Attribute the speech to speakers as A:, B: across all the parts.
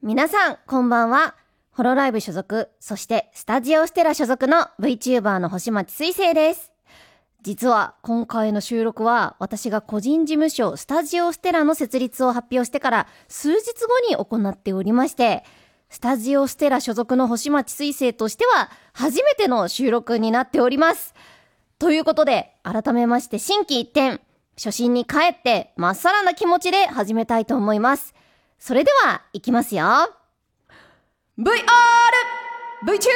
A: 皆さんこんばんは。ホロライブ所属、そしてスタジオステラ所属の VTuber の星町水星です。実は今回の収録は私が個人事務所スタジオステラの設立を発表してから数日後に行っておりまして、スタジオステラ所属の星町水星としては初めての収録になっております。ということで改めまして心機一転、初心に帰ってまっさらな気持ちで始めたいと思います。それでは行きますよ。 VR VTuber の音楽ラジ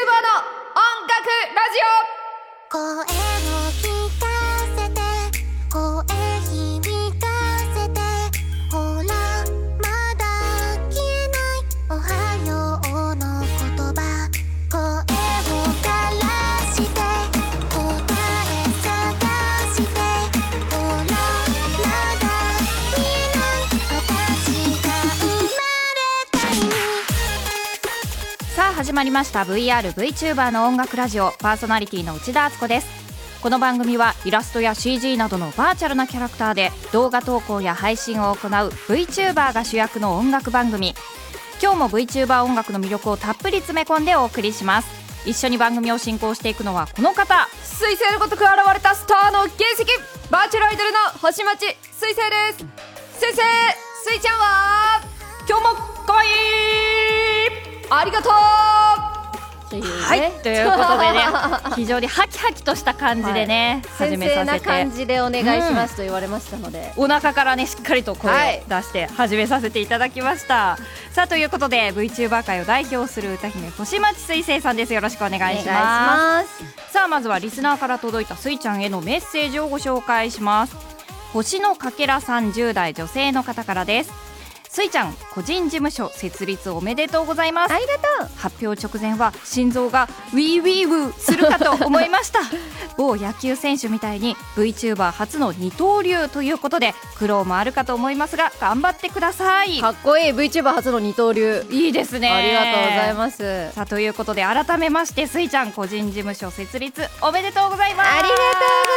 A: オ。
B: 声を聞かせて、声響かせて、ほらまだ消えないおはようの言葉、声を枯らして答え探して、ほらまだ見えない私が生まれた意味。
C: さあ始まりました VR VTuber の音楽ラジオ、パーソナリティの内田敦子です。この番組はイラストや CG などのバーチャルなキャラクターで動画投稿や配信を行う VTuber が主役の音楽番組。今日も VTuber 音楽の魅力をたっぷり詰め込んでお送りします。一緒に番組を進行していくのはこの方、
D: 水星のごとく現れたスターの原石、バーチャルアイドルの星町水星です。水星、水ちゃんは今日もかわいい、ありがとう。
C: はい、ということでね非常にハキハキとした感じでね、
A: はい、
C: 始めさせて、
A: 先生な感じでお願いしますと言われましたので、
C: お腹からねしっかりと声を出して始めさせていただきました、さあということで VTuber 界を代表する歌姫星町水星さんです。よろしくお願いします。さあまずはリスナーから届いた水ちゃんへのメッセージをご紹介します。星のかけらさん、10代女性の方からです。スイちゃん、個人事務所設立おめでとうございます。
A: ありがとう。
C: 発表直前は心臓がウィーウィーウーするかと思いました某野球選手みたいに VTuber 初の二刀流ということで苦労もあるかと思いますが頑張ってください。
A: かっこいい。 VTuber 初の二刀流、
C: いいですね。
A: ありがとうございます。
C: さあということで改めましてスイちゃん、個人事務所設立おめでとうございます。
A: ありがとうござい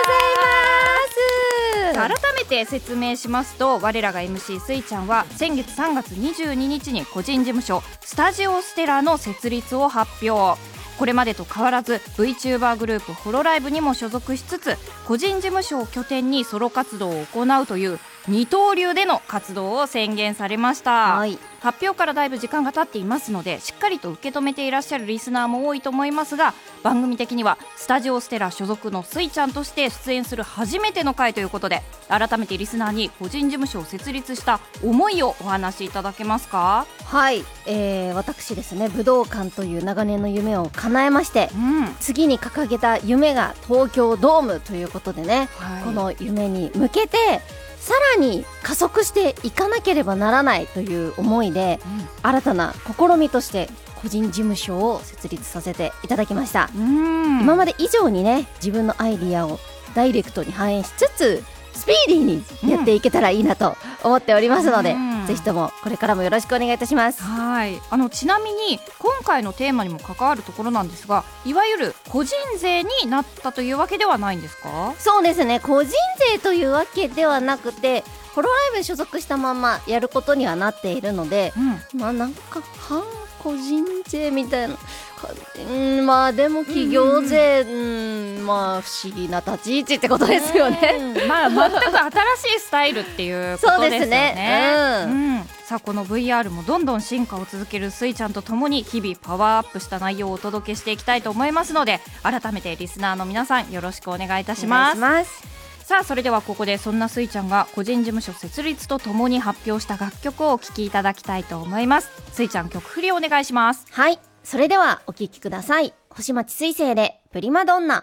A: ます。
C: 改めて説明しますと、我らが MC スイちゃんは先月3月22日に個人事務所スタジオステラの設立を発表。これまでと変わらず VTuber グループホロライブにも所属しつつ、個人事務所を拠点にソロ活動を行うという二刀流での活動を宣言されました、
A: はい、
C: 発表からだいぶ時間が経っていますのでしっかりと受け止めていらっしゃるリスナーも多いと思いますが、番組的にはスタジオステラ所属のスイちゃんとして出演する初めての回ということで、改めてリスナーに個人事務所を設立した思いをお話しいただけますか。
A: はい、私ですね、武道館という長年の夢を叶えまして、次に掲げた夢が東京ドームということでね、
C: はい、
A: この夢に向けてさらに加速していかなければならないという思いで、新たな試みとして個人事務所を設立させていただきました。今まで以上にね、自分のアイディアをダイレクトに反映しつつスピーディーにやっていけたらいいなと思っておりますので、ぜひともこれからもよろしくお願いいたします。
C: はい、ちなみに今回のテーマにも関わるところなんですが、いわゆる個人税になったというわけではないんですか。
A: そうですね、個人税というわけではなくて、ホロライブに所属したままやることにはなっているので、まあなんか反個人税みたいな、まあでも企業税、まあ不思議な立ち位置ってことですよね。
C: まあ全く新しいスタイルっていうことですよね。
A: そうですね、
C: さあこの VR もどんどん進化を続けるスイちゃんとともに日々パワーアップした内容をお届けしていきたいと思いますので、改めてリスナーの皆さんよろしくお願いいたします。さあそれではここでそんなスイちゃんが個人事務所設立とともに発表した楽曲をお聴きいただきたいと思います。スイちゃん、曲振りお願いします。
A: はい、それではお聴きください。星町水星でプリマドンナ。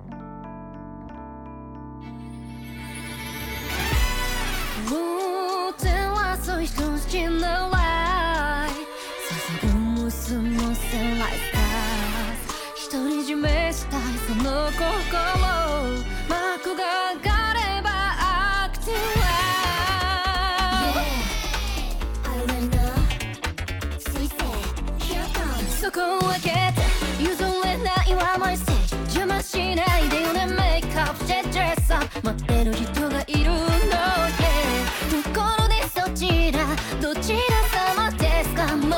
D: 独り占めしたいその心、幕が上がればアクティブは、そこを開けて譲れないわマイステージ、邪魔しないでよね、メイクアップしてドレスアップ、待ってる人がいるの、ところでそちらどちら様ですか、もういい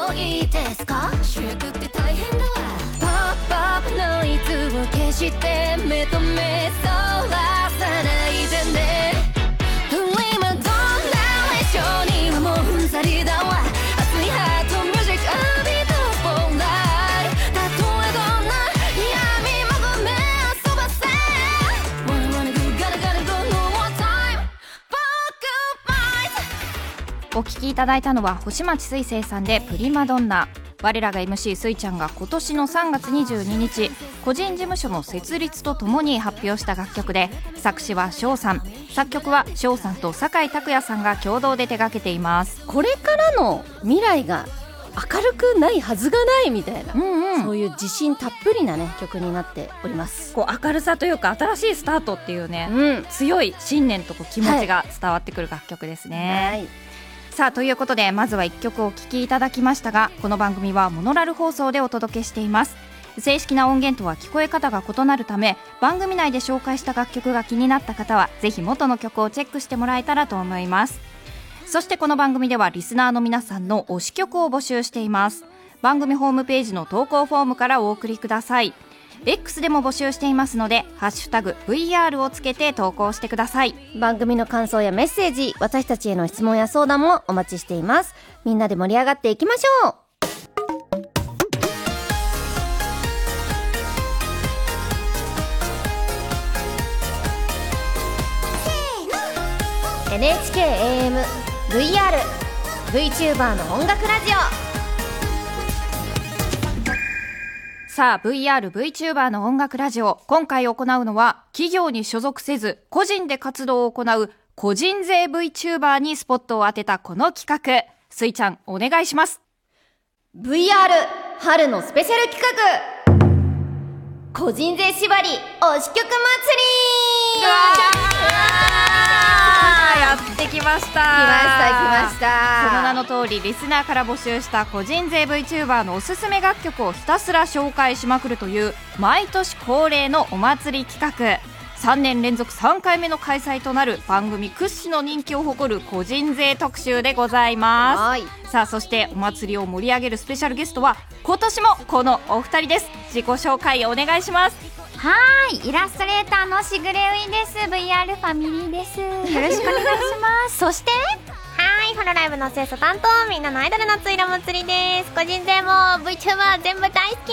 B: ですか？主役って大変だわ。ポップアップのいつを消して目と目そらさないでね。プリマドンナレーションにはもううんざりだわ。熱いハートミュージック浴びたスポットライト。たとえどんな闇もごめん遊ばせ。Wanna wanna go gotta gotta go no more time for goodbyes。
C: お聴きいただいたのは星町水星さんでプリマドンナ。我らが MC スイちゃんが今年の3月22日個人事務所の設立とともに発表した楽曲で、作詞は翔さん、作曲は翔さんと酒井拓也さんが共同で手掛けています。
A: これからの未来が明るくないはずがないみたいな、そういう自信たっぷりなね曲になっております。
C: こう明るさというか新しいスタートっていうね、強い信念とこう気持ちが伝わってくる楽曲ですね。
A: はい、
C: さあということでまずは1曲お聴きいただきましたが、この番組はモノラル放送でお届けしています。正式な音源とは聞こえ方が異なるため、番組内で紹介した楽曲が気になった方はぜひ元の曲をチェックしてもらえたらと思います。そしてこの番組ではリスナーの皆さんの推し曲を募集しています。番組ホームページの投稿フォームからお送りください。 X でも募集していますのでハッシュタグ VR をつけて投稿してください。
A: 番組の感想やメッセージ、私たちへの質問や相談もお待ちしています。みんなで盛り上がっていきましょう。NHK-AM VR VTuber の音楽ラジオ。
C: さあ VR VTuber の音楽ラジオ、今回行うのは企業に所属せず個人で活動を行う個人税 VTuber にスポットを当てたこの企画。スイちゃんお願いします。
A: VR 春のスペシャル企画、個人税縛り推し曲祭り。
C: やってきました。
A: 来ました
C: その名の通りリスナーから募集した個人税 VTuber のおすすめ楽曲をひたすら紹介しまくるという毎年恒例のお祭り企画。3年連続3回目の開催となる番組屈指の人気を誇る個人税特集でございます。さあそしてお祭りを盛り上げるスペシャルゲストは今年もこのお二人です。自己紹介お願いします。
E: はい、イラストレーターのしぐれういです。 VR ファミリーです。よろしくお願いしますそして
B: はい、ホロライブの清楚担当、みんなのアイドルのついら祭りです。個人税も VTuber 全部大好き。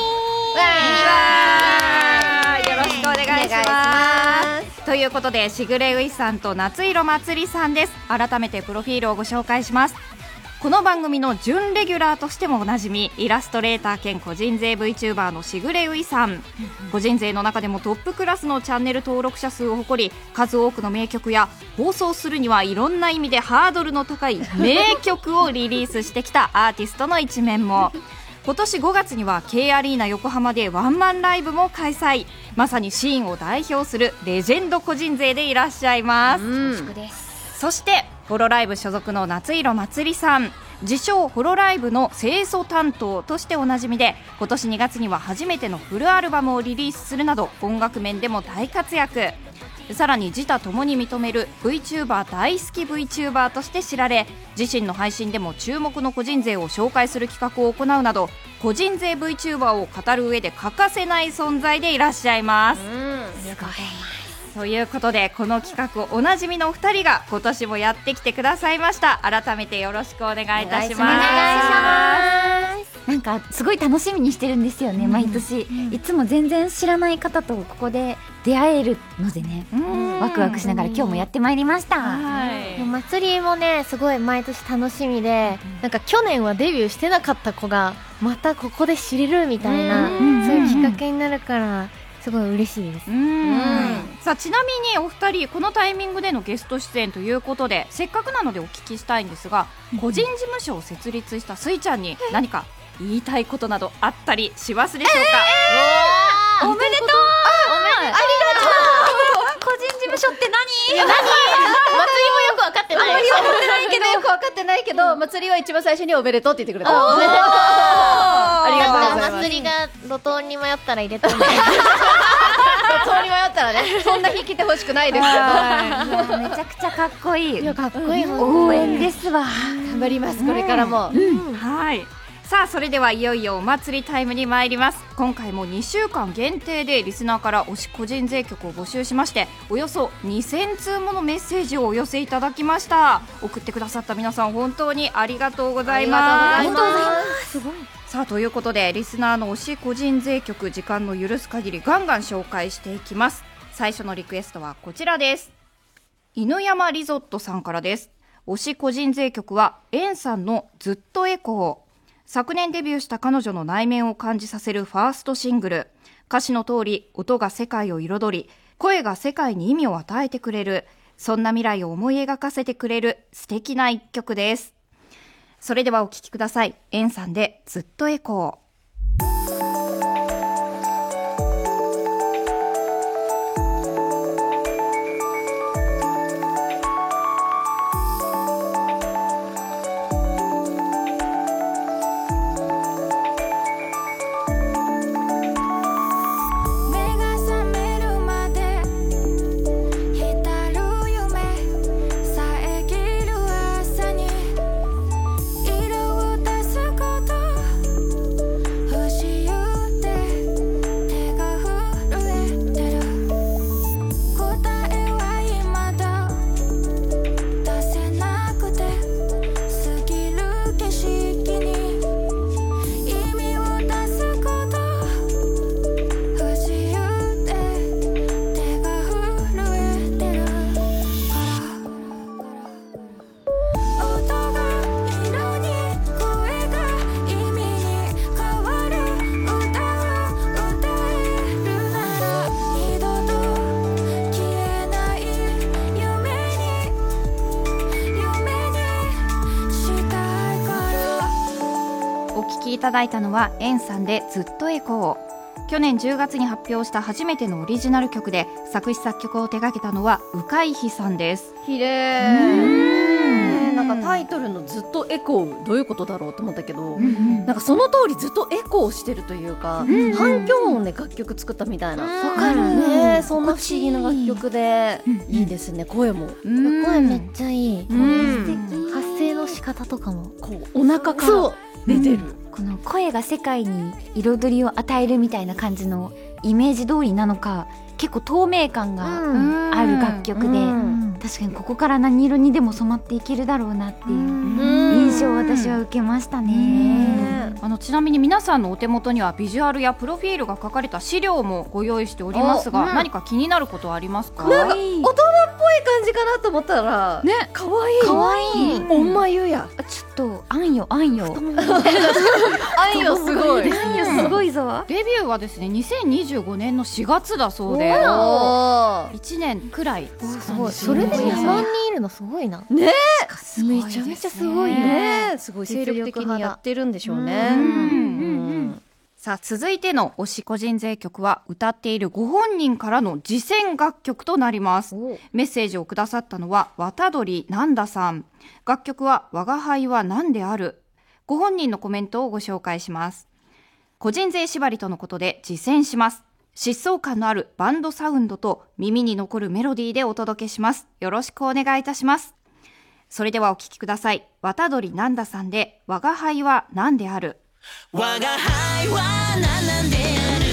C: よろしくお願いします。ということでしぐれういさんと夏色まつりさんです。改めてプロフィールをご紹介します。この番組の準レギュラーとしてもおなじみ、イラストレーター兼個人税 VTuber のしぐれういさん。個人税の中でもトップクラスのチャンネル登録者数を誇り、数多くの名曲や放送するにはいろんな意味でハードルの高い名曲をリリースしてきたアーティストの一面も。今年5月には K アリーナ横浜でワンマンライブも開催。まさにシーンを代表するレジェンド個人税でいらっしゃいます。そしてホロライブ所属の夏色まつりさん、自称ホロライブの清楚担当としておなじみで、今年2月には初めてのフルアルバムをリリースするなど音楽面でも大活躍。さらに自他ともに認める VTuber 大好き VTuber として知られ、自身の配信でも注目の個人税を紹介する企画を行うなど、個人税 VTuber を語る上で欠かせない存在でいらっしゃいます。ということでこの企画おなじみのお二人が今年もやってきてくださいました。改めてよろしくお願いいたします。
E: お願いします。なんかすごい楽しみにしてるんですよね、毎年、いつも全然知らない方とここで出会えるのでね、ワクワクしながら今日もやってまいりました。
F: 祭りもねすごい毎年楽しみで、なんか去年はデビューしてなかった子がまたここで知れるみたいな、そういうきっかけになるからすごい嬉しいです。
C: さあちなみにお二人このタイミングでのゲスト出演ということで、せっかくなのでお聞きしたいんですが、個人事務所を設立したスイちゃんに何か言いたいことなどあったりしますでしょうか？
E: おめでとう。ありがとう。個人事務所って何？
F: 祭りもよく分かってない。よく分かってないけど、祭りは一番最初におめでとうって言ってくれた。ありがとうございます。祭りが路頭に迷ったら入れたんで。路頭に迷ったらね、そんな日来てほしくないですけど。
E: めちゃくちゃかっこいい。
F: かっこいい。
E: 応援ですわ。
F: 頑張りますこれからも。
C: はい。 さあそれではいよいよお祭りタイムに参ります。今回も2週間限定でリスナーから推し個人税曲を募集しまして、およそ2000通ものメッセージをお寄せいただきました。送ってくださった皆さん本当にありがとうございます。
F: ありがとうございます。
E: すごい。
C: さあということでリスナーの推し個人税曲、時間の許す限りガンガン紹介していきます。最初のリクエストはこちらです。犬山リゾットさんからです。推し個人税曲はエンさんのずっとエコー。昨年デビューした彼女の内面を感じさせるファーストシングル。歌詞の通り音が世界を彩り、声が世界に意味を与えてくれる、そんな未来を思い描かせてくれる素敵な一曲です。それではお聴きください。エンさんでずっとエコー。いただいたのはエンさんでずっとエコー。去年10月に発表した初めてのオリジナル曲で、作詞作曲を手掛けたのは鵜飼ひさんです。
A: 綺麗。なんかタイトルのずっとエコーどういうことだろうと思ったけど、なんかその通りずっとエコーしてるというか、反響音で楽曲作ったみたいな。わ
F: かる
A: ね。そんな不思議な楽曲でいいですね。声も
F: 声めっちゃいい。
A: 素
F: 敵。発声の仕方とかも
A: こうお腹から出てる。
E: この声が世界に彩りを与えるみたいな感じのイメージ通りなのか、結構透明感がある楽曲で、確かにここから何色にでも染まっていけるだろうなっていう印象を私は受けましたね。
C: ちなみに皆さんのお手元にはビジュアルやプロフィールが書かれた資料もご用意しておりますが、何か気になることはありますか？
A: なんか大人っぽい感じかなと思ったらね、かわいい。
E: かわいい。
A: おんまゆや。
E: ちょっとあんよあんよ。
A: あんよすごい。
E: あんよすごいぞ。
C: デビューはですね2025年の4月だそうで、1年くらい。
F: すごい。それで2万人いるのすごいな。
A: ね。
F: めちゃめちゃすごい
A: ね。すごい精力的にやってるんでしょうね。
C: さあ続いての推し個人税曲は、歌っているご本人からの自選楽曲となります。メッセージをくださったのは渡鳥なんださん。楽曲は我が輩は何である。ご本人のコメントをご紹介します。個人税縛りとのことで自選します。疾走感のあるバンドサウンドと耳に残るメロディーでお届けします。よろしくお願いいたします。それではお聴きください。渡鳥なんださんで我が輩は何である。
G: 我が輩は何なんである。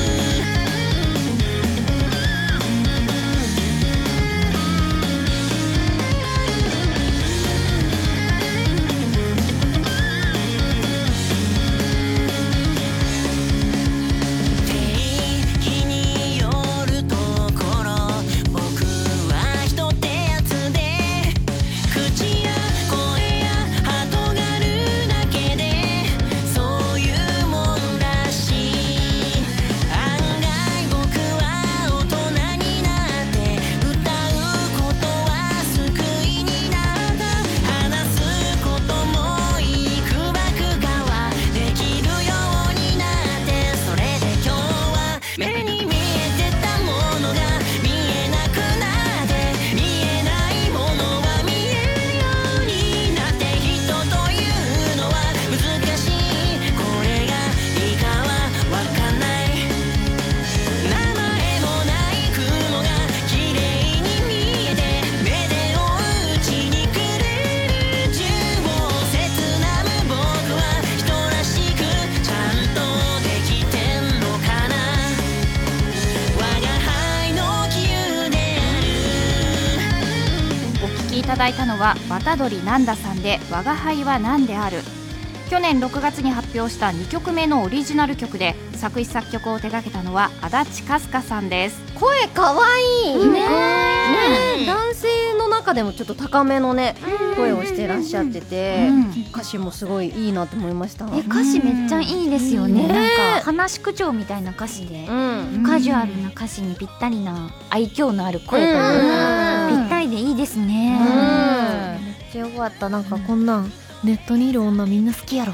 G: 日によるところ、僕は人ってやつで、口や声や鳩があるだけでそういうもんらしい。
C: だいたのは渡鳥なんださんで我が輩は何である。去年6月に発表した2曲目のオリジナル曲で作詞作曲を手掛けたのは足立かすかさんです。
A: 声かわいいね。男性の中でもちょっと高めのね声をしてらっしゃってて、歌詞もすごいいいなと思いました。
E: 歌詞めっちゃいいですよね。なんか話口調みたいな歌詞で、カジュアルな歌詞にぴったりな愛嬌のある声がぴったりでいいですね。
F: めっちゃよかった。なんかこんなんネットにいる女みんな好きやろ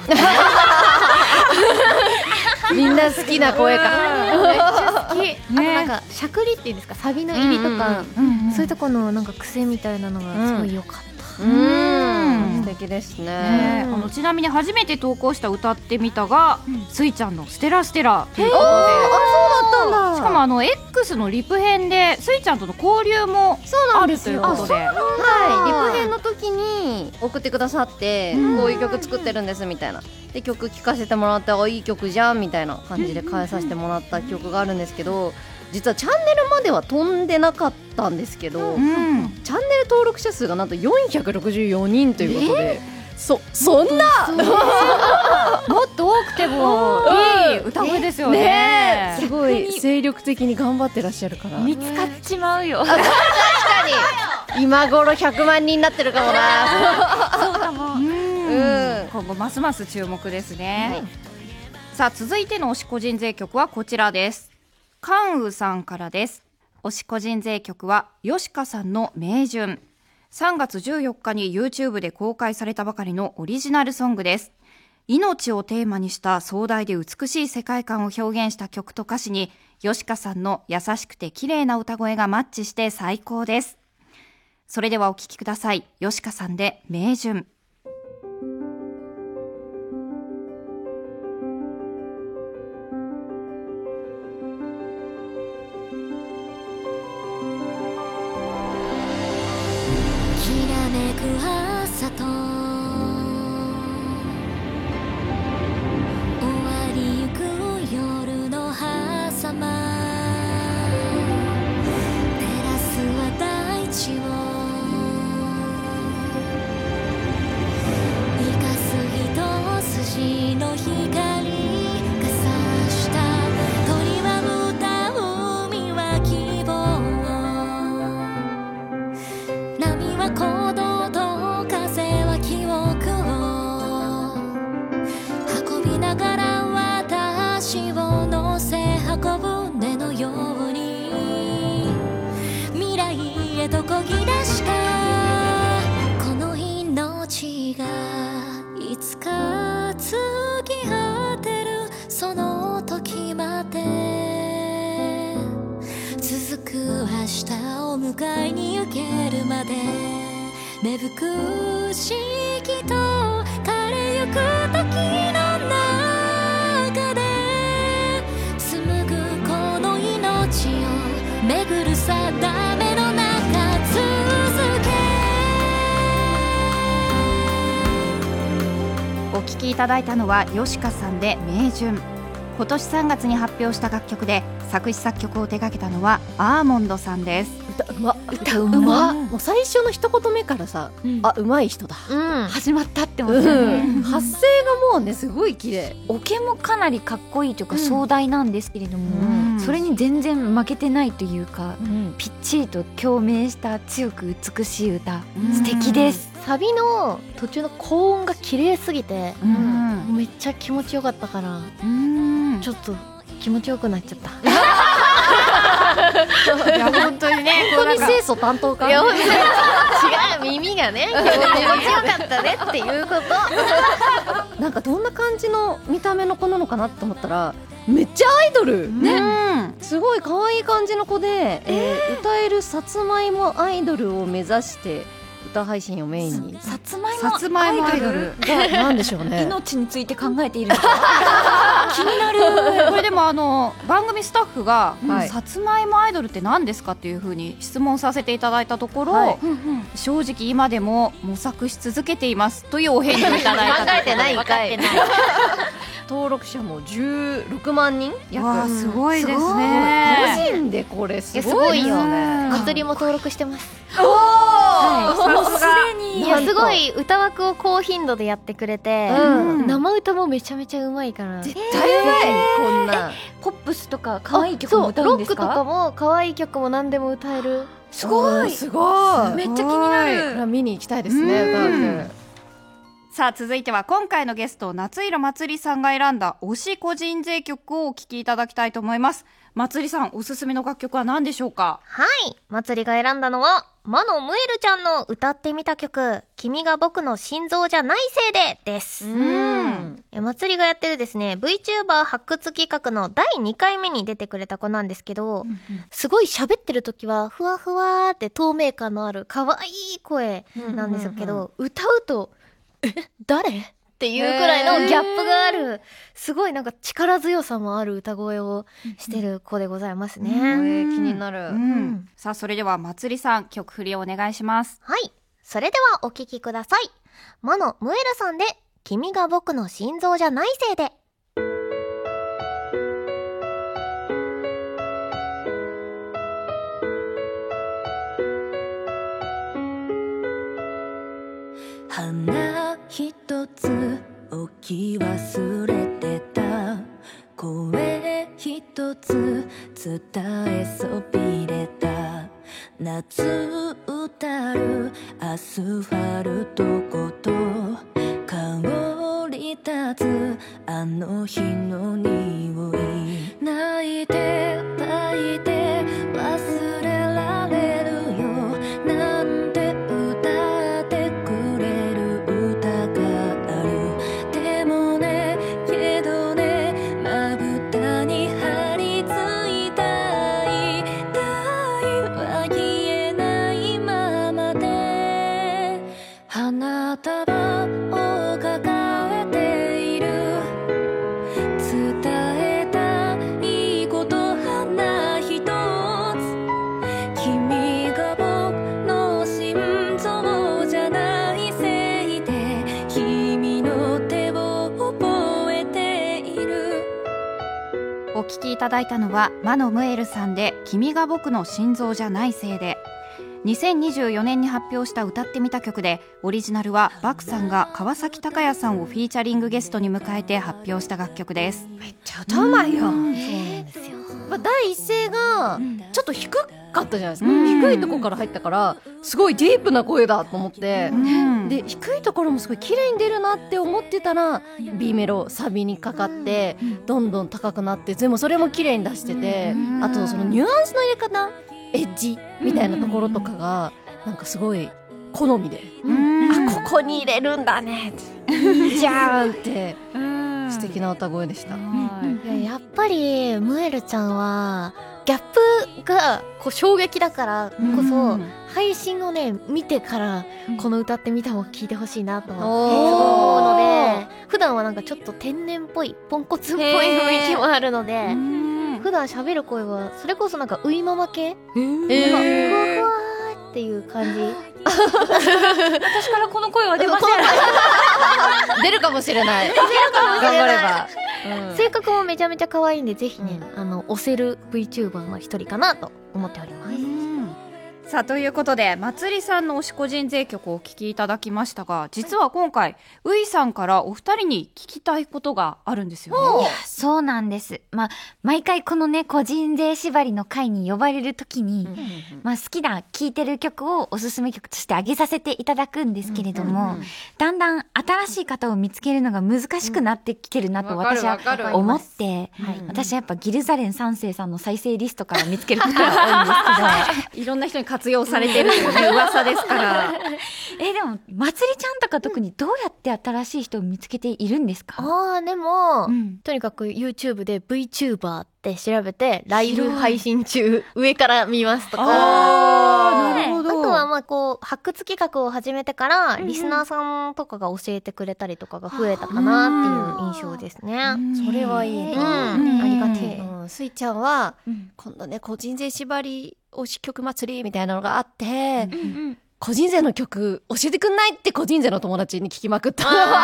A: みんな好きな声か。
F: めっちゃ好き。あとなんかしゃくりっていうんですか、サビの入りとかそういうとこのなんか癖みたいなのがすごい良かった。
A: 素敵ですね。
C: ちなみに初めて投稿した歌ってみたが、スイちゃんのステラステラということで、
A: そうだったんだ。
C: しかもX のリプ編でスイちゃんとの交流もあるということで、
A: はい、リプ編の時に送ってくださって、こういう曲作ってるんですみたいなで曲聴かせてもらって、あ、いい曲じゃんみたいな感じで変えさせてもらった曲があるんですけど、実はチャンネルまでは飛んでなかったんですけど、チャンネル登録者数がなんと464人ということで、そんな
C: もっと多くてもいい歌声ですよね。
A: すごい精力的に頑張ってらっしゃるから
E: 見つかっちまうよ。
A: 確かに今頃100万人になってるかもな。
E: そうかも。
C: 今後ますます注目ですね。さあ続いての推し個人税曲はこちらです。関羽さんからです。推し個人税曲は吉香さんの名順。3月14日に YouTube で公開されたばかりのオリジナルソングです。命をテーマにした壮大で美しい世界観を表現した曲と歌詞に、吉香さんの優しくて綺麗な歌声がマッチして最高です。それではお聴きください。吉香さんで名順。
B: 朝と終わりゆく夜の狭間、照らすは大地を生かす一筋の光が差した鳥は歌う海は希望、波は鼓動とこぎ出したこの命がいつか尽き果てるその時まで、続く明日を迎えに行けるまで、芽吹く四季と枯れゆく時の中で紡ぐこの命を巡る定めの中
C: お聴きいただいたのは吉香さんで名順。今年3月に発表した楽曲で作詞作曲を手掛けたのはアーモンドさんです。
A: 歌うま。もう最初の一言目からさ、あ、うまい人だ、
E: 始まったって思ったね。
A: 発声がもうねすごい綺麗。
E: オケもかなりかっこいいというか壮大なんですけれども、それに全然負けてないというか、ぴっちりと共鳴した強く美しい歌、素敵です。
F: サビの途中の高音が綺麗すぎて、めっちゃ気持ちよかったから、ちょっと気持ちよくなっちゃった。
C: いや本当にね、
A: 本当に清楚担当か。
F: いや違う、耳がね気持ちよかったねっていうこと。
A: なんかどんな感じの見た目の子なのかなって思ったら、めっちゃアイドルね、すごい可愛い感じの子で、歌えるさつまいもアイドルを目指して歌配信をメインに。
E: さつまいもアイドル
A: がなんでしょうね。
E: 命について考えているのか気になる。
C: これでも番組スタッフが、さつまいもアイドルって何ですかっていう風に質問させていただいたところ、正直今でも模索し続けていますというお返事をいただいた。
F: 考えてないんかい。
A: 登録者も16万人約。
C: すごいですね。
A: 個人でこれす
F: ごいよ。
A: ね。
F: 祭りも登録してます。
A: お
C: さすが
F: いやすごい歌枠を高頻度でやってくれて、生歌もめちゃめちゃうまいから
A: 絶対うまい、こんな
E: ポップスとか可愛い曲も歌うんですか？
F: ロックとかも可愛い曲も何でも歌える。
A: すごいすごい、
E: めっちゃ気になる。
A: これは見に行きたいですね。歌って
C: さあ続いては今回のゲスト夏色まつりさんが選んだ推し個人勢曲をお聴きいただきたいと思います。まつりさんおすすめの楽曲は何でしょうか？
F: はい、まつりが選んだのはマノムエルちゃんの歌ってみた曲君が僕の心臓じゃないせいでです。まつりがやってるですね VTuber 発掘企画の第2回目に出てくれた子なんですけど、すごい喋ってる時はふわふわって透明感のある可愛い声なんですけど、歌うと誰っていうくらいのギャップがある、すごいなんか力強さもある歌声をしてる子でございますね。
A: 気になる。
C: さあそれではまつりさん曲振りをお願いします。
F: はい、それではお聴きください。マノムエルさんで君が僕の心臓じゃないせいで。
G: 花一つ置き忘れてた、声一つ伝えそびれた、夏歌るアスファルトごと香り立つあの日の匂い、泣いて泣いて忘れられるよなんて歌ってくれる歌がある。でもねけどねまぶたに張り付いたい愛は消えないままで、花束を抱えている、伝えたいこと花一つ、君が僕の心臓じゃないせいで君の手を覚えている。
C: お聴きいただいたのはマノムエルさんで君が僕の心臓じゃないせいで。2024年に発表した歌ってみた曲で、オリジナルはバクさんが川崎鷹也さんをフィーチャリングゲストに迎えて発表した楽曲です。
A: めっちゃ歌うまいよ。第一声がちょっと低かったじゃないですか。低いところから入ったからすごいディープな声だと思って、で低いところもすごい綺麗に出るなって思ってたら B メロサビにかかってどんどん高くなって、でもそれも綺麗に出してて、あとそのニュアンスの入れ方、エッジみたいなところとかがなんかすごい好みで、あここに入れるんだねじゃーんって素敵な歌声でした。
F: やっぱりムエルちゃんはギャップがこう衝撃だからこそ、配信をね見てからこの歌ってみたも聞いてほしいなと思うので、普段はなんかちょっと天然っぽいポンコツっぽい雰囲気もあるので、普段喋る声はそれこそなんかウイママ系、ふわふわっていう感じ。
E: 私からこの声は出ません。
A: 出るかもしれない。頑張れば。
F: 性格もめちゃめちゃ可愛いんで、ぜひね、推せる VTuber の一人かなと思っております。
C: さあということでまつりさんの推し個人勢曲をお聴きいただきましたが、実は今回ウイさんからお二人に聞きたいことがあるんですよね。
E: そうなんです。毎回このね個人勢縛りの回に呼ばれるときに、好きな聴いてる曲をおすすめ曲として挙げさせていただくんですけれども、だんだん新しい方を見つけるのが難しくなってきてるなと私は思って、私はやっぱギルザレン3世さんの再生リストから見つけることが多いんですけど
C: いろんな人に活用されてるというね噂ですから
E: でもまつりちゃんとか特にどうやって新しい人を見つけているんですか？
F: でも、とにかく YouTube で VTuber って調べてライブ配信中上から見ますとか、
C: なるほど。
F: あとはこう発掘企画を始めてからリスナーさんとかが教えてくれたりとかが増えたかなっていう印象ですね。
A: それはいいね。
F: ありがてえ。
A: スイちゃんは今度ね個人勢縛り推し曲祭りみたいなのがあって、 個人勢の曲教えてくんないって個人勢の友達に聞きまくった。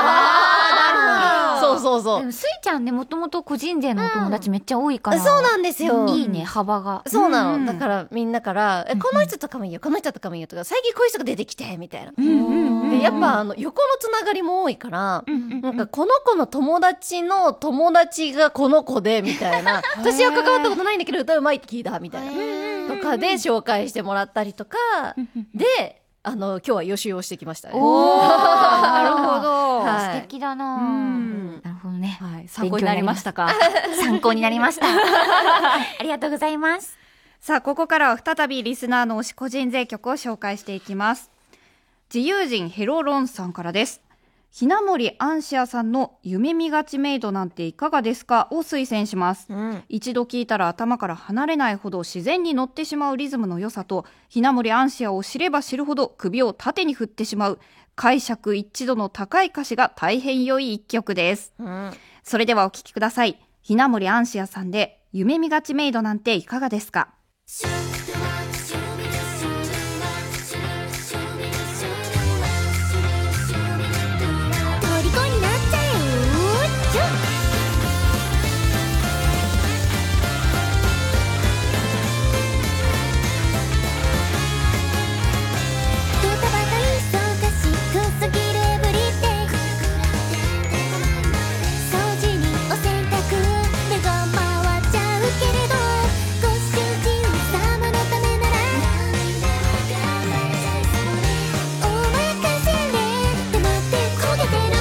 A: そうそうそう。
E: でもスイちゃんね、もともと個人勢のお友達めっちゃ多いから、
A: そうなんですよ。
E: いいね、幅が。
A: そうなの。だからみんなから、この人とかもいいよ、この人とかもいいよとか、最近こういう人が出てきて、みたいな。でやっぱ横のつながりも多いから、なんかこの子の友達の友達がこの子で、みたいな。私は関わったことないんだけど歌うまいって聞いた、みたいな。とかで紹介してもらったりとか、で、今日は予習をしてきましたね。
C: なるほど。
A: はい
E: 素敵だな。なるほどね。
C: はい、参考になりましたか？
E: 参考になりました。ありがとうございます。
C: さあ、ここからは再びリスナーの推し個人勢曲を紹介していきます。自由人ヘロロンさんからです。ひなもりあんしやさんの夢見がちメイドなんていかがですかを推薦します、一度聞いたら頭から離れないほど自然に乗ってしまうリズムの良さと、ひなもりあんしやを知れば知るほど首を縦に振ってしまう解釈一致度の高い歌詞が大変良い一曲です、それではお聴きください。ひなもりあんしやさんで夢見がちメイドなんていかがですか。
B: 虜になっちゃえよちょドタバタ忙しくすぎるエブリデイ掃除にお洗濯目が回っちゃうけれど、ご主人様のためならお任せねって待って焦げてる。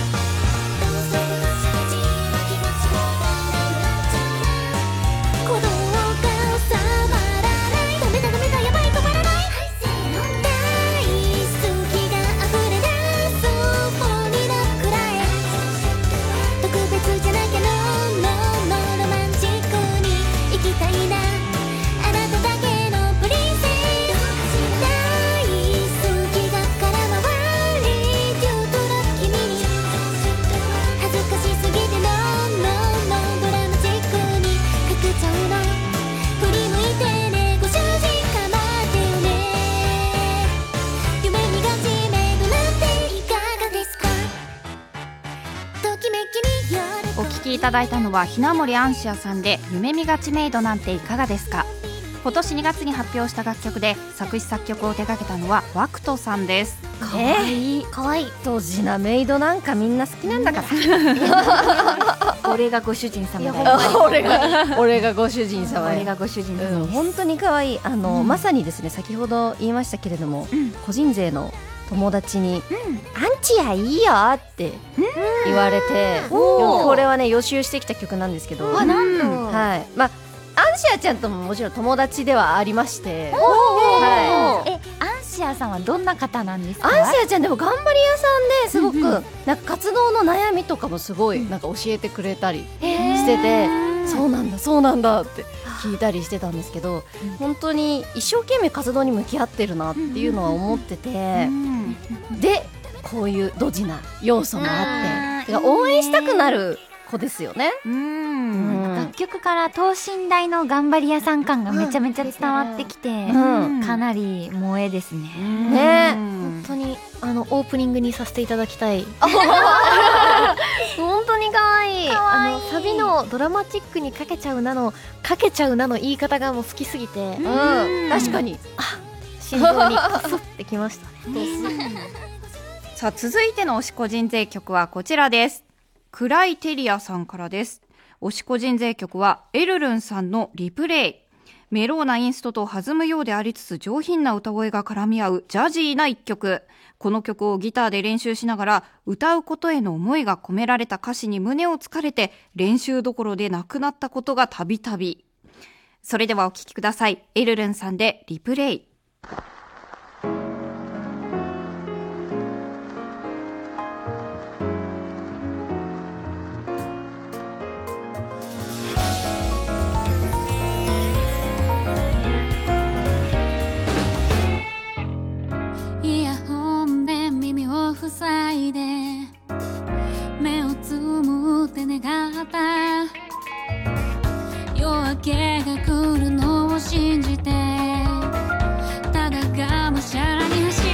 B: 鼓動が収まらない。ダメだダメだやばい止まらない。大好きが溢れ出すフォになくらえ。特別じゃなきゃのロマンチックに生きたいな。あなただけのプリンセス。大好きが空回りキュートな君に恥ずかしすぎてのドラマチックにかけちゃうの。振り向いてねご主人構ってよね。夢見がちメイドなんていかがですか。ときめきに夜
C: お聴きいただいたのはひなもりあんしやさんで夢見がちメイドなんていかがですか。今年2月に発表した楽曲で作詞作曲を手掛けたのはワクトさんです。
A: かわいい。かわいい。ドジなメイドなんかみんな好きなんだから。
E: 俺がご主人様だよ。
A: 俺がご主人様
E: 俺がご主人様です。
A: 本当に可愛い。まさにですね、先ほど言いましたけれども、個人勢の友達に、アンチやいいよって言われて、これはね予習してきた曲なんですけど、
E: なんと。
A: はい。まあアンシアちゃんとももちろん友達ではありまして、は
E: アンシアさんはどんな方なんですか。
A: アンシアちゃんでも頑張り屋さんですごく、なんか活動の悩みとかもすごいなんか教えてくれたりしてて、そうなんだそうなんだって聞いたりしてたんですけど、本当に一生懸命活動に向き合ってるなっていうのは思ってて、でこういうドジな要素もあって、応援したくなる子ですよね。
E: 楽曲から等身大の頑張り屋さん感がめちゃめちゃ伝わってきて、かなり萌えですね。
A: ね、
F: 本当にオープニングにさせていただきたい。本当に可愛い。サビのドラマチックにかけちゃうなの言い方がもう好きすぎて、
A: 確かに
F: 心臓にクスってきましたね。
C: さあ、続いての推し個人勢曲はこちらです。クライテリアさんからです。推し個人勢曲はエルルンさんのリプレイ。メローなインストと弾むようでありつつ上品な歌声が絡み合うジャジーな一曲。この曲をギターで練習しながら歌うことへの思いが込められた歌詞に胸をつかれて練習どころでなくなったことがたびたび。それではお聴きください。エルルンさんでリプレイ。
G: イヤホンで耳を塞いで目をつむって願った夜明けが来るのを信じてただがむしゃらに走る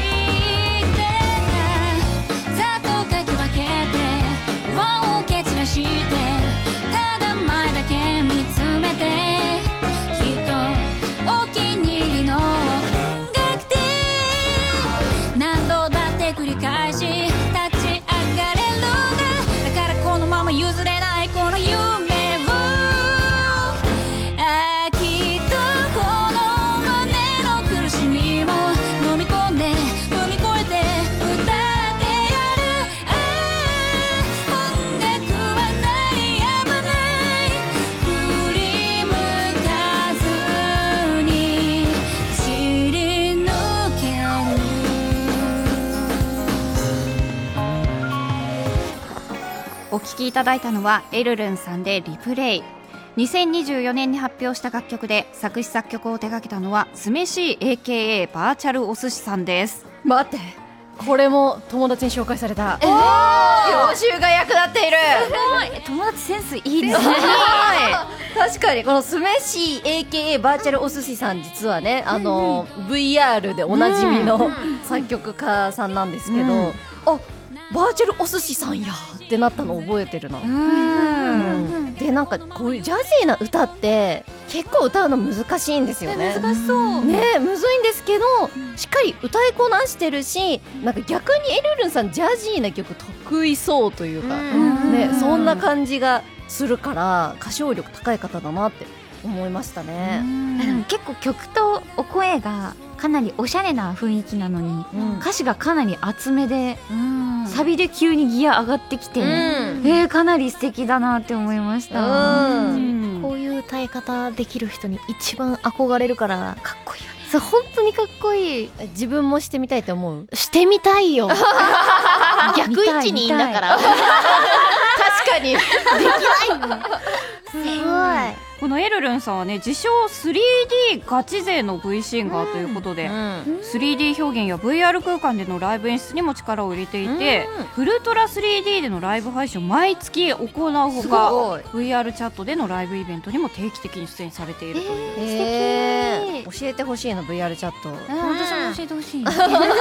C: 聴きいただいたのはエルルンさんでリプレイ。2024年に発表した楽曲で作詞作曲を手掛けたのは酢飯 AKA バーチャルお寿司さんです。
A: 待って、これも友達に紹介された。予習が役立っている。
E: 友達センスいいですね。
A: 確かにこの酢飯 AKA バーチャルお寿司さん、実はね、VR でおなじみの作曲家さんなんですけど、あ、バーチャルお寿司さんやってなったの覚えてるな。で、なんかこういうジャジーな歌って結構歌うの難しいんですよね。
E: 難しそう
A: ね、むずいんですけど、しっかり歌いこなしてるし、なんか逆にエルルンさんジャジーな曲得意そうというか、ね、そんな感じがするから歌唱力高い方だなって思いましたね。
E: でも結構曲とお声がかなりおしゃれな雰囲気なのに、歌詞がかなり厚めで、サビで急にギア上がってきて、かなり素敵だなって思いました。
F: こういう歌い方できる人に一番憧れるからかっこいいよね。そう、本当にかっこいい。
A: 自分もしてみたいと思う。
F: してみたいよ。逆位置にいんだから。確かにできない。すごい。
C: このエルルンさんはね、自称 3D ガチ勢の V シンガーということで、3D 表現や VR 空間でのライブ演出にも力を入れていて、フルトラ 3D でのライブ配信を毎月行うほか、VR チャットでのライブイベントにも定期的に出演されているという。
A: 教えてほしいの VR チャット。
E: 私も教えてほしい。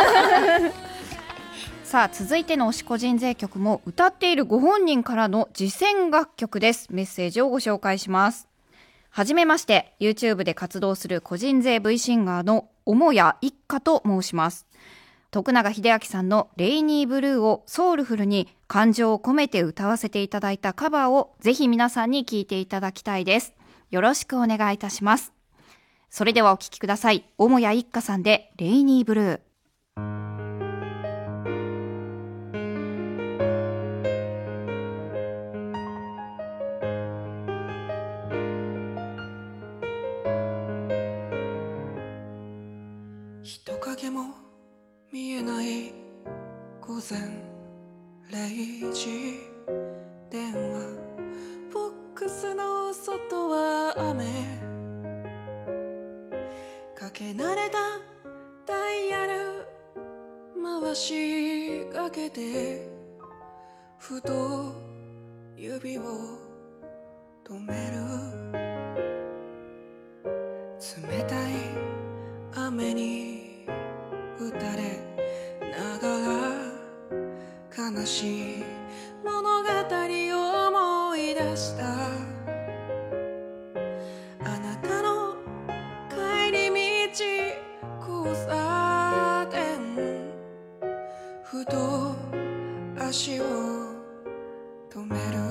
C: さあ、続いての推し個人勢曲も歌っているご本人からの自選楽曲です。メッセージをご紹介します。はじめまして、 YouTube で活動する個人勢 V シンガーの母屋一家と申します。徳永英明さんのレイニーブルーをソウルフルに感情を込めて歌わせていただいたカバーをぜひ皆さんに聴いていただきたいです。よろしくお願いいたします。それではお聴きください。母屋一家さんでレイニーブルー。
H: 人影も見えない午前0時、電話ボックスの外は雨、かけ慣れたダイヤル回しかけて、ふと指を止める、冷たい雨に打たれながら悲しい物語を思い出した。あなたの帰り道交差点、ふと足を止める。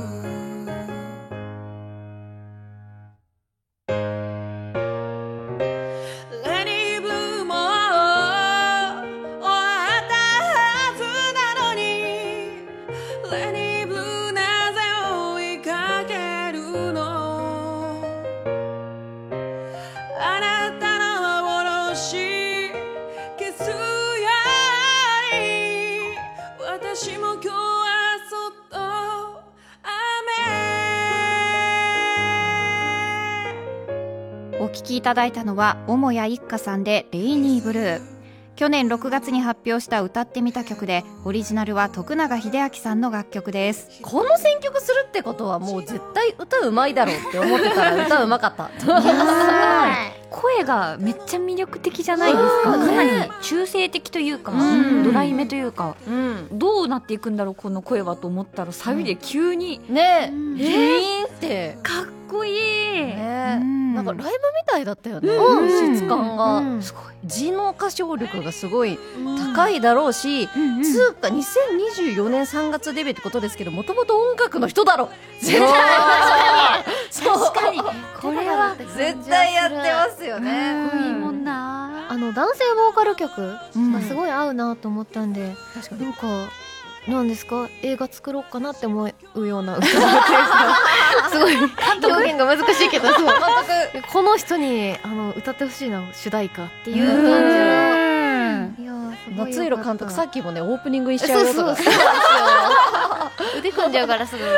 C: お聴きいただいたのは母屋一家さんでレイニーブルー。去年6月に発表した歌ってみた曲で、オリジナルは徳永英明さんの楽曲です。
A: この選曲するってことはもう絶対歌うまいだろうって思ってたら歌うまかった。
E: 声がめっちゃ魅力的じゃないですか。かなり中性的というか、ドライめというか、どうなっていくんだろうこの声はと思ったら、サビで急に
A: ね、ギーンって
E: かっこいい。
A: なんかライブみたいだったよね。質感がすごい、字の歌唱力がすごい高いだろうし、つうか2024年3月デビューってことですけど、もともと音楽の人だろ。絶対
E: 確かにこれは
A: 絶対やってますよね。
E: いいもんな。
F: 男性ボーカル曲がすごい合うなと思ったんで、なんかなんですか、映画作ろうかなって思うような歌すごい表現が難しいけど、そう全くこの人に歌ってほしいな、主題歌っていう感じが、いや
A: 夏色監督さっきもねオープニングにしちゃうよとか
F: そう腕組んじゃうからすぐ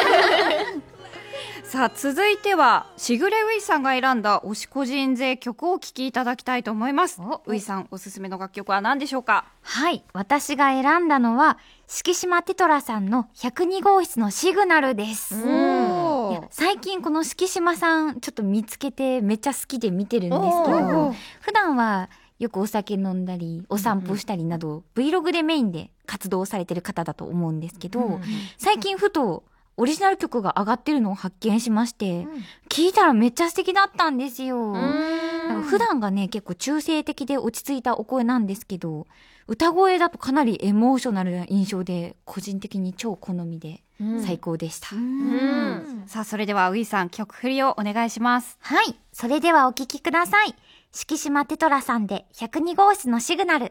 C: さあ続いてはしぐれういさんが選んだ推し個人勢曲をお聴きいただきたいと思います。ういさんおすすめの楽曲は何でしょうか？
E: はい、私が選んだのは敷島テトラさんの102号室のシグナルです。いや最近この敷島さんちょっと見つけてめっちゃ好きで見てるんですけど、普段はよくお酒飲んだりお散歩したりなど、Vlog でメインで活動されてる方だと思うんですけど、最近ふとオリジナル曲が上がってるのを発見しまして、聞いたらめっちゃ素敵だったんですよ。普段がね結構中性的で落ち着いたお声なんですけど、歌声だとかなりエモーショナルな印象で個人的に超好みで最高でした。
C: さあそれではういさん曲振りをお願いします。
E: はい、それではお聴きください。敷島テトラさんで102号室のシグナル。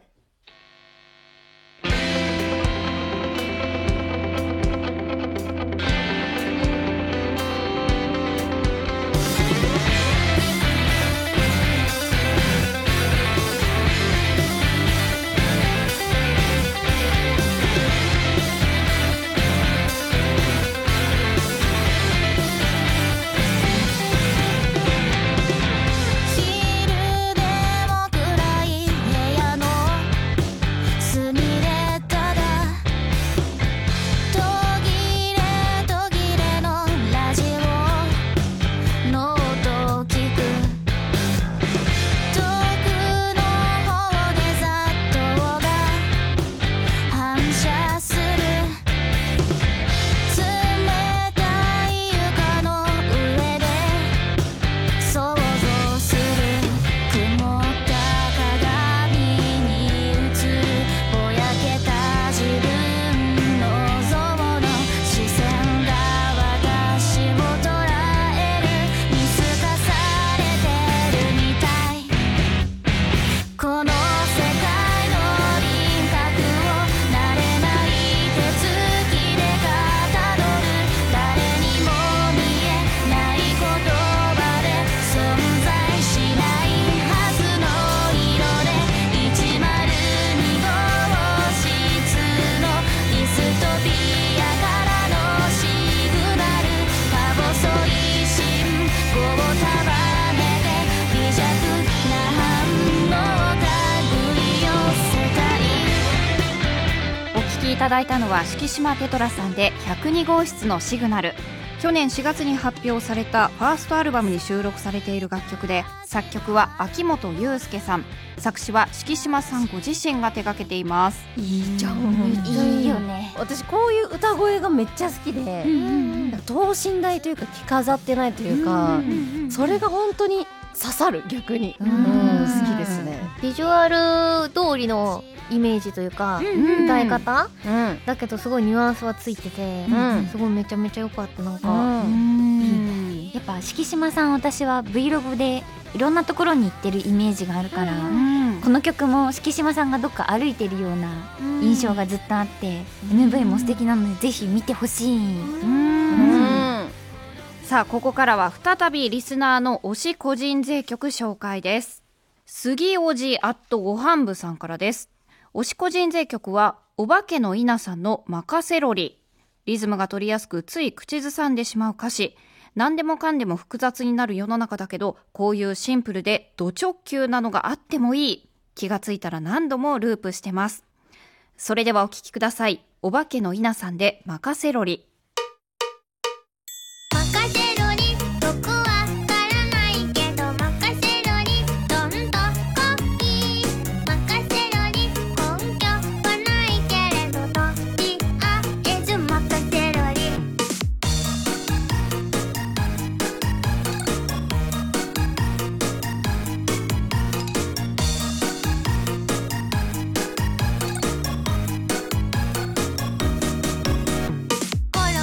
C: いただいたのは敷島テトラさんで102号室のシグナル。去年4月に発表されたファーストアルバムに収録されている楽曲で、作曲は秋元祐介さん、作詞は敷島さんご自身が手掛けています。
A: いいじゃん、
E: いいよね。
A: 私こういう歌声がめっちゃ好きで、等身大というか着飾ってないというか、それが本当に刺さる。逆に、好きですね。
F: ビジュアル通りのイメージというか、歌い方、だけどすごいニュアンスはついてて、すごいめちゃめちゃ良かった。なんか、
E: やっぱ敷島さん、私は Vlog でいろんなところに行ってるイメージがあるから、この曲も敷島さんがどっか歩いてるような印象がずっとあって、MV も素敵なのでぜひ見てほしい。
C: さあここからは再びリスナーの推し個人勢曲紹介です。杉おじごはん部さんからです。推し個人勢曲はお化けの稲さんの任せろり。リズムが取りやすくつい口ずさんでしまう歌詞。何でもかんでも複雑になる世の中だけど、こういうシンプルでド直球なのがあってもいい。気がついたら何度もループしてます。それではお聴きください。お化けの稲さんで任せろり。
B: コ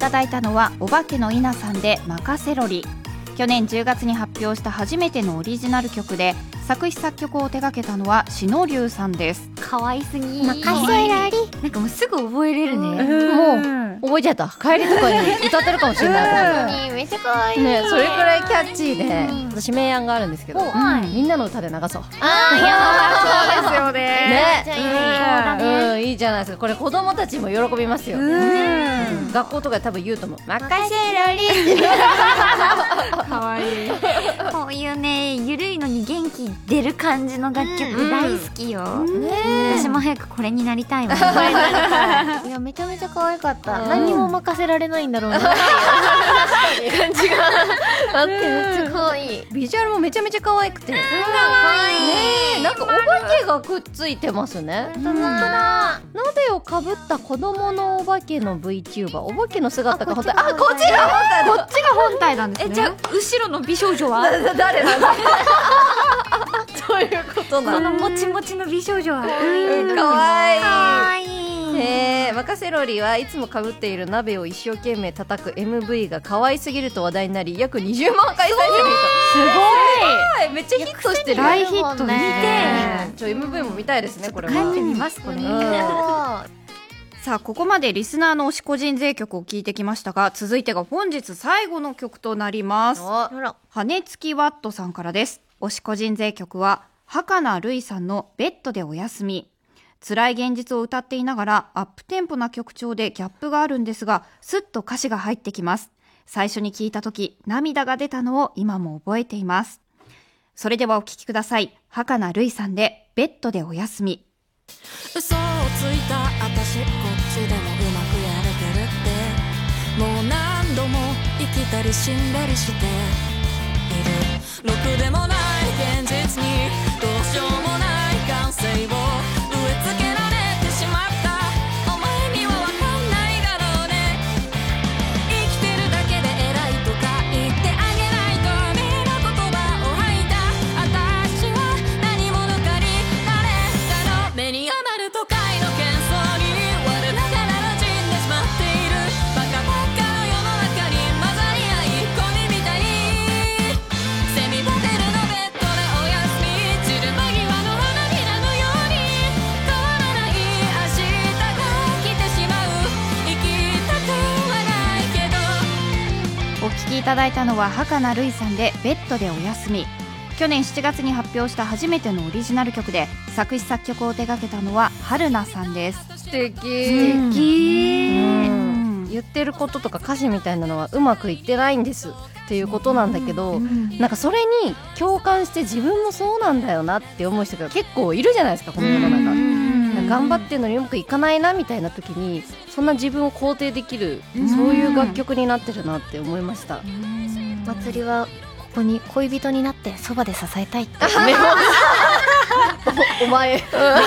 C: ただいたのはお化けの稲さんでマカセロリ。去年10月に発表した初めてのオリジナル曲で、作詞作曲を手掛けたのはしのりゅうさんです。
E: 可愛すぎ。
F: 任せらり。
E: なんかもうすぐ覚えれるね。
A: もう覚えちゃった。帰りとかに歌ってるかもしれない。
F: めっちゃ可愛い
A: ね、それくらいキャッチーで、私明暗があるんですけど、みんなの歌で流そう。
C: そうですよね。
A: ね、いいじゃないですか。これ子供たちも喜びますよ。学校とかで多分言うと思う。任せろり。
C: 可愛い。
E: こういうね、ゆるいのに元気出る感じの楽曲大好きよ。私も早くこれになりたいわ。
F: いや、めちゃめちゃ可愛かった。何も任せられないんだろうなっていう感じがあって、めっちゃ可愛い。
A: ビジュアルもめちゃめちゃ可愛くて、
F: 可愛い。
A: なんかお化けがくっついてますね。
F: 本当だ。
A: 鍋をかぶった子供のお化けの VTuber、お化けの姿が本体。こっちが
C: 本体なんですね。
E: じゃあ後ろの美少女は
A: 誰なんだ。そういうことなの。
E: このもちもちの美少女は
A: かわいい。マカセロリはいつもかぶっている鍋を一生懸命叩く MV が可愛すぎると話題になり、約20万回再生すごい。めっちゃヒットしてる。
C: 大ヒットです
A: ね。MV も見たいですね。これは
E: 帰ってみますこれ。
C: さあ、ここまでリスナーの推し個人税曲を聞いてきましたが、続いてが本日最後の曲となります。羽付きワットさんからです。推し個人税曲は儚るいさんのベッドでお休み。辛い現実を歌っていながらアップテンポな曲調でギャップがあるんですが、スッと歌詞が入ってきます。最初に聞いた時涙が出たのを今も覚えています。それではお聴きください。儚るいさんでベッドでお休み。
G: 嘘をついた私、こっちでもうまくやれてるって、もう何度も生きたり死んだりしている。ろくでもない現実にどうしようもない感性を植え付けられてしまった。お前には分かんないだろうね。生きてるだけで偉いとか言ってあげないと。みんな言葉を吐いた私は何者かになれたの。目に余る都会の喧騒に我ながら馴染んでしまっている。バカバカの世の中に混ざり合いゴミみたいにセミホテルのベッドでお休み。散る間際の花びらのように変わらない明日が来てしまう。生きたくはないけど。
C: お聴きいただいたのは儚るいさんでベッドでお休み。去年7月に発表した初めてのオリジナル曲で、作詞作曲を手掛けたのは春菜さんです。
A: 素敵。言ってることとか歌詞みたいなのはうまくいってないんですっていうことなんだけど、なんかそれに共感して自分もそうなんだよなって思う人が結構いるじゃないですか、この世の中。頑張ってるのにうまくいかないなみたいな時に、そんな自分を肯定できる、そういう楽曲になってるなって思いました。
F: 祭りはここに恋人になってそばで支えたいって
A: お前いつ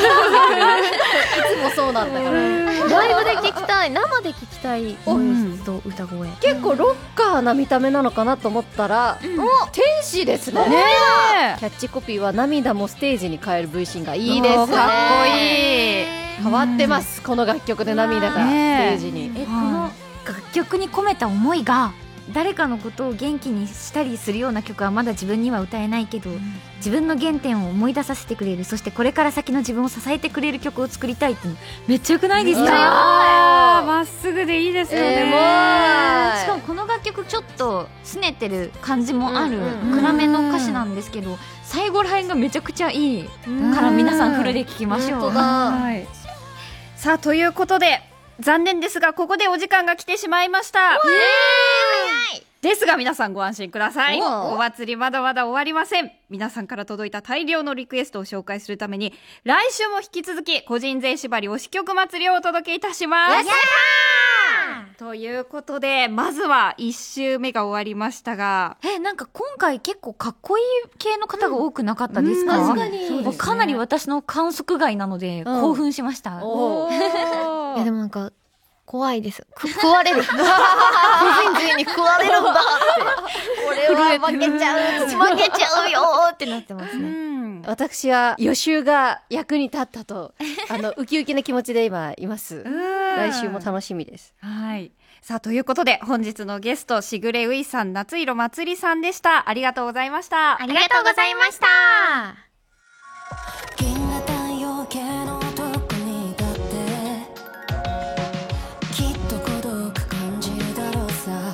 A: もそうなんだから。
F: ライブで聞きたい、生で聞きたい声と歌声。
A: 結構ロッカーな見た目なのかなと思ったら、天使ですね。キャッチコピーは涙もステージに変える V シーンがいいですね。
C: かっこいい。
A: 変わってます、この楽曲で涙がステージに。
E: この楽曲に込めた思いが誰かのことを元気にしたりするような曲はまだ自分には歌えないけど、自分の原点を思い出させてくれる、そしてこれから先の自分を支えてくれる曲を作りたいっていうのめっちゃよくないですか？
C: まっすぐでいいですよね。
E: しかもこの楽曲ちょっと拗ねてる感じもある暗めの歌詞なんですけど、最後らへんがめちゃくちゃいいから皆さんフルで聴きましょう。
C: さあ、ということで残念ですがここでお時間が来てしまいました。ですが皆さんご安心ください。お祭りまだまだ終わりません。皆さんから届いた大量のリクエストを紹介するために、来週も引き続き個人税縛り推し曲祭りをお届けいたします。ということで、まずは1週目が終わりましたが、
E: なんか今回結構かっこいい系の方が多くなかったですか？
A: 確かに。
E: もうかなり私の観測外なので興奮しました。
F: いやでもなんか怖いです。食われる。個人税に食われるんだって。これは負けちゃう。負けちゃうよってなってますね。
A: 私は予習が役に立ったとウキウキな気持ちで今います。来週も楽しみです。
C: はい。 さあということで本日のゲストしぐれういさん、夏色まつりさんでした。ありがとうございました。
E: ありがとうございました。
G: 銀河太陽系のどこにだってきっと孤独感じるだろうさ。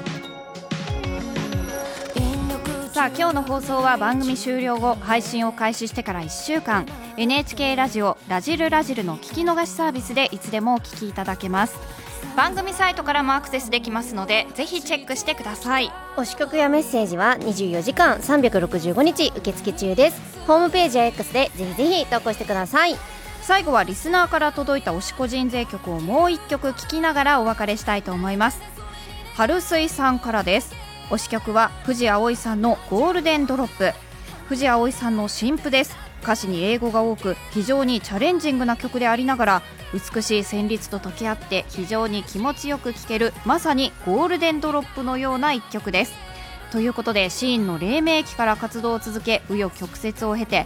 C: さあ今日の放送は番組終了後、配信を開始してから1週間 NHK ラジオラジルラジルの聞き逃しサービスでいつでもお聞きいただけます。番組サイトからもアクセスできますのでぜひチェックしてください。
A: 推し曲やメッセージは24時間365日受付中です。ホームページや X でぜひぜひ投稿してください。
C: 最後はリスナーから届いた推し個人勢曲をもう1曲聴きながらお別れしたいと思います。春水さんからです。推し曲は藤葵さんのゴールデンドロップ。藤葵さんの新譜です。歌詞に英語が多く非常にチャレンジングな曲でありながら美しい旋律と溶け合って非常に気持ちよく聴ける、まさにゴールデンドロップのような一曲です。ということでシーンの黎明期から活動を続け紆余曲折を経て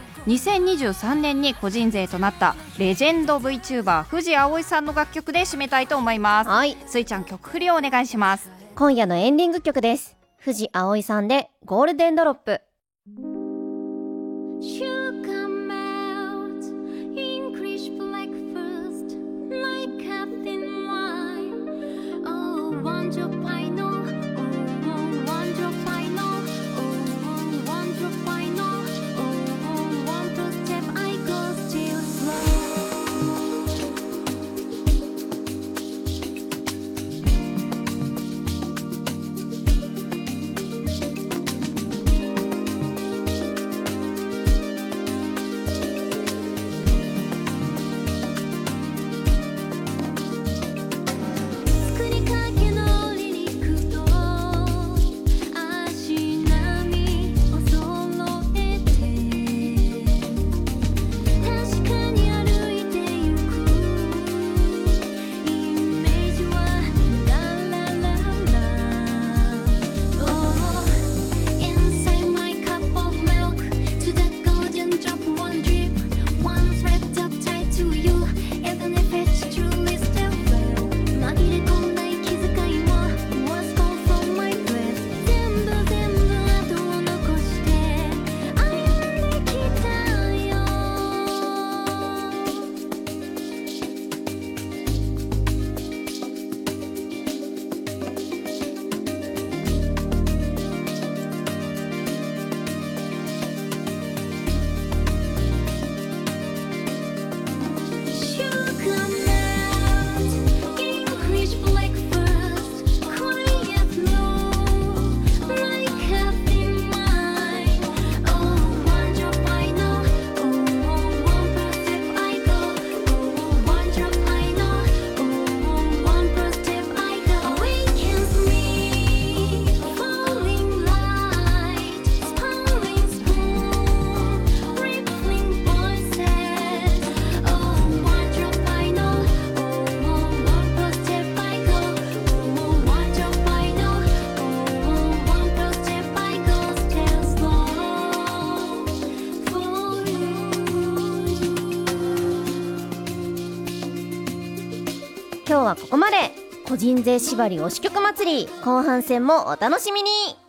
C: 2023年に個人勢となったレジェンド VTuber 藤葵さんの楽曲で締めたいと思います。
A: はい、
C: スイちゃん曲振りをお願いします。
A: 今夜のエンディング曲です。藤葵さんでゴールデンドロップ。今日はここまで。個人勢縛り推し曲祭り後半戦もお楽しみに。